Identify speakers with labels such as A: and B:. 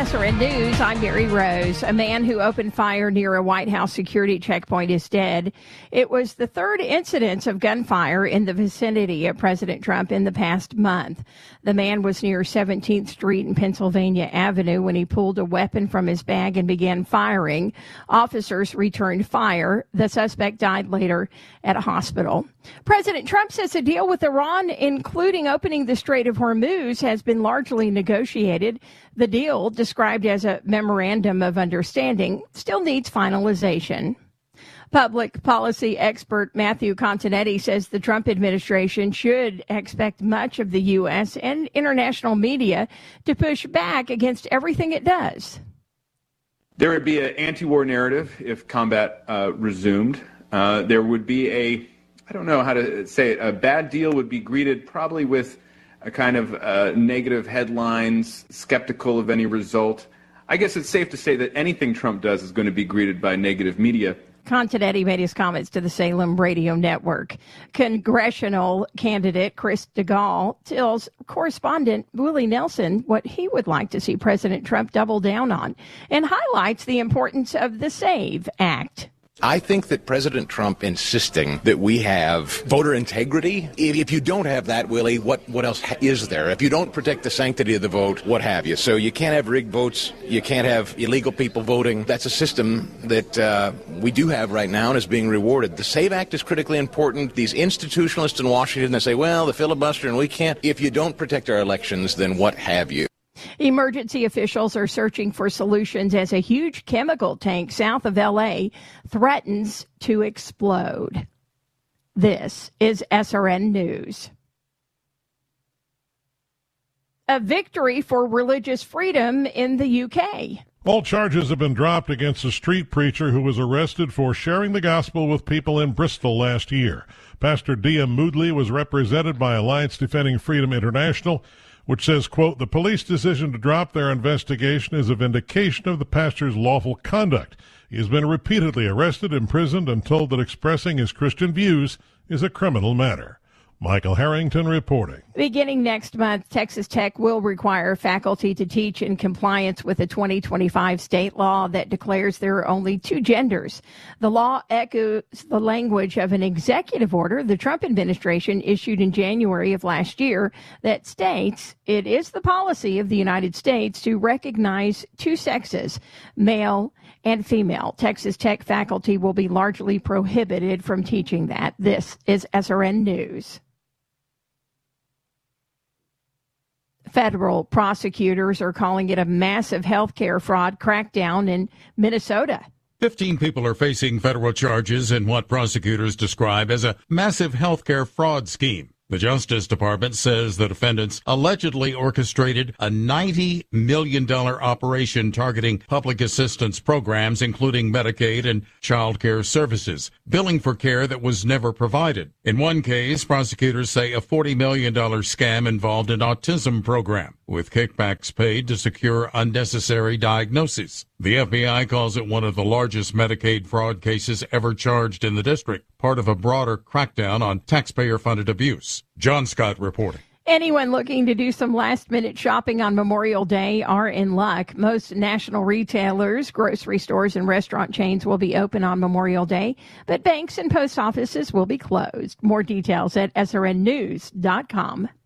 A: SRN News, I'm Mary Rose. A man who opened fire near a White House security checkpoint is dead. It was the third incident of gunfire in the vicinity of President Trump in the past month. The man was near 17th Street and Pennsylvania Avenue when he pulled a weapon from his bag and began firing. Officers returned fire. The suspect died later at a hospital. President Trump says a deal with Iran, including opening the Strait of Hormuz, has been largely negotiated. The deal, described as a memorandum of understanding, still needs finalization. Public policy expert Matthew Continetti says the Trump administration should expect much of the U.S. and international media to push back against everything it does.
B: There would be an anti-war narrative if combat resumed. There would be I don't know how to say it, a bad deal would be greeted probably with a kind of negative headlines, skeptical of any result. I guess it's safe to say that anything Trump does is going to be greeted by negative media.
A: Continetti made his comments to the Salem Radio Network. Congressional candidate Chris DeGaulle tells correspondent Willie Nelson what he would like to see President Trump double down on and highlights the importance of the SAVE Act.
C: I think that President Trump insisting that we have voter integrity, if you don't have that, Willie, what else is there? If you don't protect the sanctity of the vote, what have you? So you can't have rigged votes. You can't have illegal people voting. That's a system that we do have right now and is being rewarded. The SAVE Act is critically important. These institutionalists in Washington, they say, well, the filibuster and we can't. If you don't protect our elections, then what have you?
A: Emergency officials are searching for solutions as a huge chemical tank south of L.A. threatens to explode. This is SRN News. A victory for religious freedom in the UK.
D: All charges have been dropped against a street preacher who was arrested for sharing the gospel with people in Bristol last year. Pastor D.M. Moodley was represented by Alliance Defending Freedom International, which says, quote, the police decision to drop their investigation is a vindication of the pastor's lawful conduct. He has been repeatedly arrested, imprisoned, and told that expressing his Christian views is a criminal matter. Michael Harrington reporting.
A: Beginning next month, Texas Tech will require faculty to teach in compliance with a 2025 state law that declares there are only two genders. The law echoes the language of an executive order the Trump administration issued in January of last year that states it is the policy of the United States to recognize two sexes, male and female. Texas Tech faculty will be largely prohibited from teaching that. This is SRN News. Federal prosecutors are calling it a massive health care fraud crackdown in Minnesota.
E: 15 people are facing federal charges in what prosecutors describe as a massive health care fraud scheme. The Justice Department says the defendants allegedly orchestrated a $90 million operation targeting public assistance programs, including Medicaid and child care services, billing for care that was never provided. In one case, prosecutors say a $40 million scam involved an autism program, with kickbacks paid to secure unnecessary diagnoses. The FBI calls it one of the largest Medicaid fraud cases ever charged in the district, part of a broader crackdown on taxpayer-funded abuse. John Scott reporting.
A: Anyone looking to do some last-minute shopping on Memorial Day are in luck. Most national retailers, grocery stores, and restaurant chains will be open on Memorial Day, but banks and post offices will be closed. More details at srnnews.com.